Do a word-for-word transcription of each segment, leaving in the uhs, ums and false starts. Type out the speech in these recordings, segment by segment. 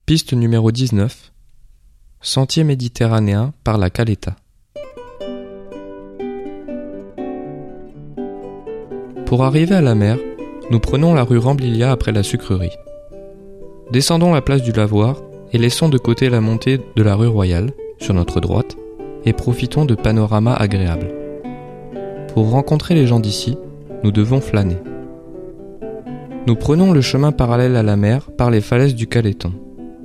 Piste numéro dix-neuf. Sentier méditerranéen par la Caleta. Pour arriver à la mer, nous prenons la rue Ramblilia après la sucrerie. Descendons la place du Lavoir et laissons de côté la montée de la rue Royale, sur notre droite, et profitons de panoramas agréables. Pour rencontrer les gens d'ici, nous devons flâner. Nous prenons le chemin parallèle à la mer par les falaises du Caléton.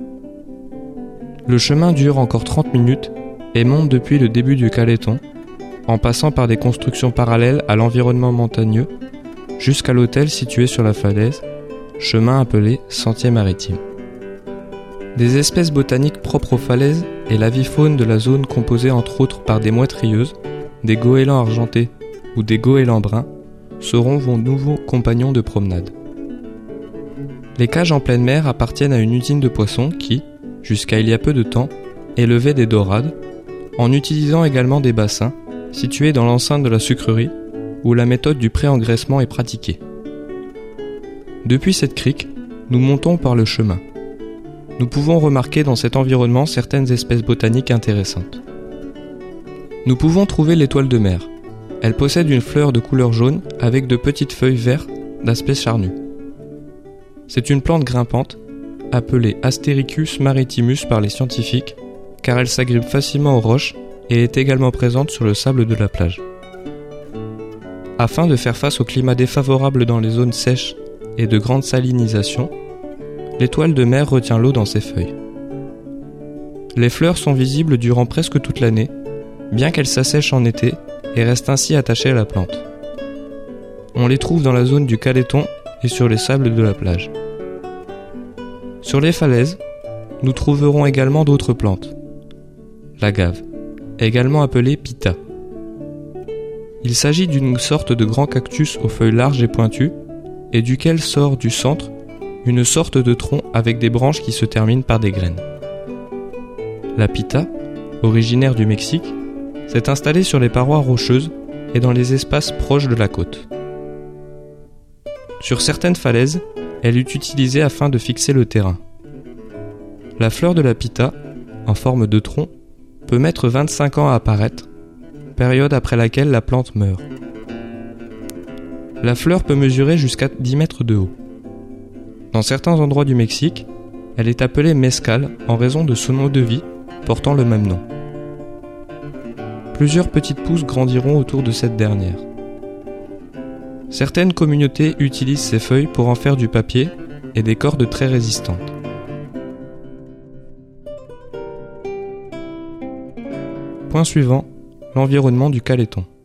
Le chemin dure encore trente minutes et monte depuis le début du Caléton, en passant par des constructions parallèles à l'environnement montagneux, jusqu'à l'hôtel situé sur la falaise, chemin appelé Sentier maritime. Des espèces botaniques propres aux falaises et l'avifaune de la zone composée entre autres par des mouettes rieuses, des goélands argentés ou des goélands bruns seront vos nouveaux compagnons de promenade. Les cages en pleine mer appartiennent à une usine de poissons qui, jusqu'à il y a peu de temps, élevait des dorades, en utilisant également des bassins situés dans l'enceinte de la sucrerie où la méthode du pré-engraissement est pratiquée. Depuis cette crique, nous montons par le chemin. Nous pouvons remarquer dans cet environnement certaines espèces botaniques intéressantes. Nous pouvons trouver l'étoile de mer. Elle possède une fleur de couleur jaune avec de petites feuilles vertes d'aspect charnu. C'est une plante grimpante appelée Astericus maritimus par les scientifiques, car elle s'agrippe facilement aux roches et est également présente sur le sable de la plage. Afin de faire face au climat défavorable dans les zones sèches et de grande salinisation, l'étoile de mer retient l'eau dans ses feuilles. Les fleurs sont visibles durant presque toute l'année, bien qu'elles s'assèchent en été et restent ainsi attachées à la plante. On les trouve dans la zone du Caléton et sur les sables de la plage. Sur les falaises, nous trouverons également d'autres plantes. L'agave, également appelée pita. Il s'agit d'une sorte de grand cactus aux feuilles larges et pointues, et duquel sort du centre une sorte de tronc avec des branches qui se terminent par des graines. La pita, originaire du Mexique, s'est installée sur les parois rocheuses et dans les espaces proches de la côte. Sur certaines falaises, elle est utilisée afin de fixer le terrain. La fleur de la pita, en forme de tronc, peut mettre vingt-cinq ans à apparaître, période après laquelle la plante meurt. La fleur peut mesurer jusqu'à dix mètres de haut. Dans certains endroits du Mexique, elle est appelée mezcal en raison de son eau de vie portant le même nom. Plusieurs petites pousses grandiront autour de cette dernière. Certaines communautés utilisent ces feuilles pour en faire du papier et des cordes très résistantes. Point suivant, l'environnement du Caléton.